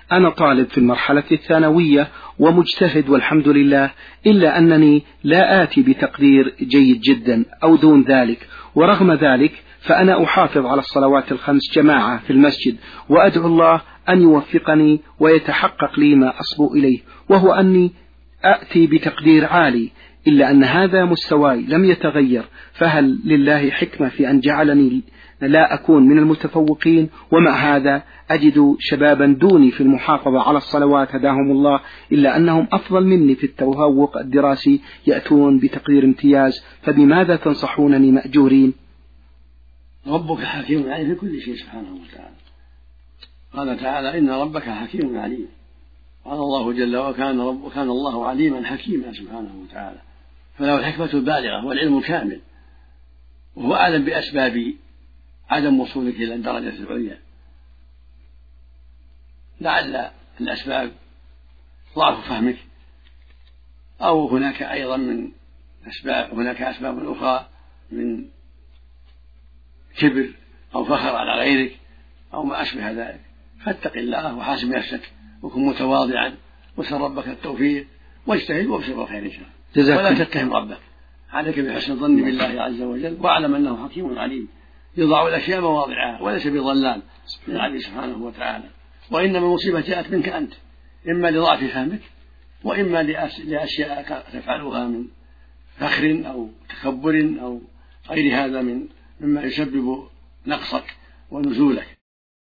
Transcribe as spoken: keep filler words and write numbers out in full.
أنا طالب في المرحلة الثانوية ومجتهد والحمد لله، إلا أنني لا آتي بتقدير جيد جدا أو دون ذلك، ورغم ذلك فأنا أحافظ على الصلوات الخمس جماعة في المسجد، وأدعو الله أن يوفقني ويتحقق لي ما أصبو إليه، وهو أني أأتي بتقدير عالي، إلا أن هذا مستواي لم يتغير. فهل لله حكمة في أن جعلني لا أكون من المتفوقين، ومع هذا أجد شبابا دوني في المحافظة على الصلوات هداهم الله، إلا أنهم أفضل مني في التفوق الدراسي يأتون بتقدير امتياز، فبماذا تنصحونني مأجورين؟ ربك حكيم عليم في كل شيء سبحانه وتعالى. قال تعالى: إن ربك حكيم عليم. قال الله جل وكان رب وكان الله عليما حكيما سبحانه وتعالى، فله الحكمة البالغة والعلم الكامل، وهو أعلم بأسباب عدم وصولك إلى الدرجة العليا. لعل الأسباب ضعف فهمك، أو هناك أيضا من أسباب هناك أسباب أخرى من كبر أو فخر على غيرك أو ما أشبه ذلك. فاتق الله وحاسب نفسك وكن متواضعا وسل ربك التوفيق واجتهد وابشر بالخير إن شاء الله، ولا تتهم ربك. عليك بحسن الظن بالله عز وجل، واعلم أنه حكيم عليم يضع الأشياء مواضعها وليس بظلام للعلي سبحانه وتعالى. وإنما المصيبة جاءت منك أنت، إما لضعف فهمك، وإما لأشياء تفعلها من فخر أو تكبر أو غير هذا من مما يسبب نقصك ونزولك.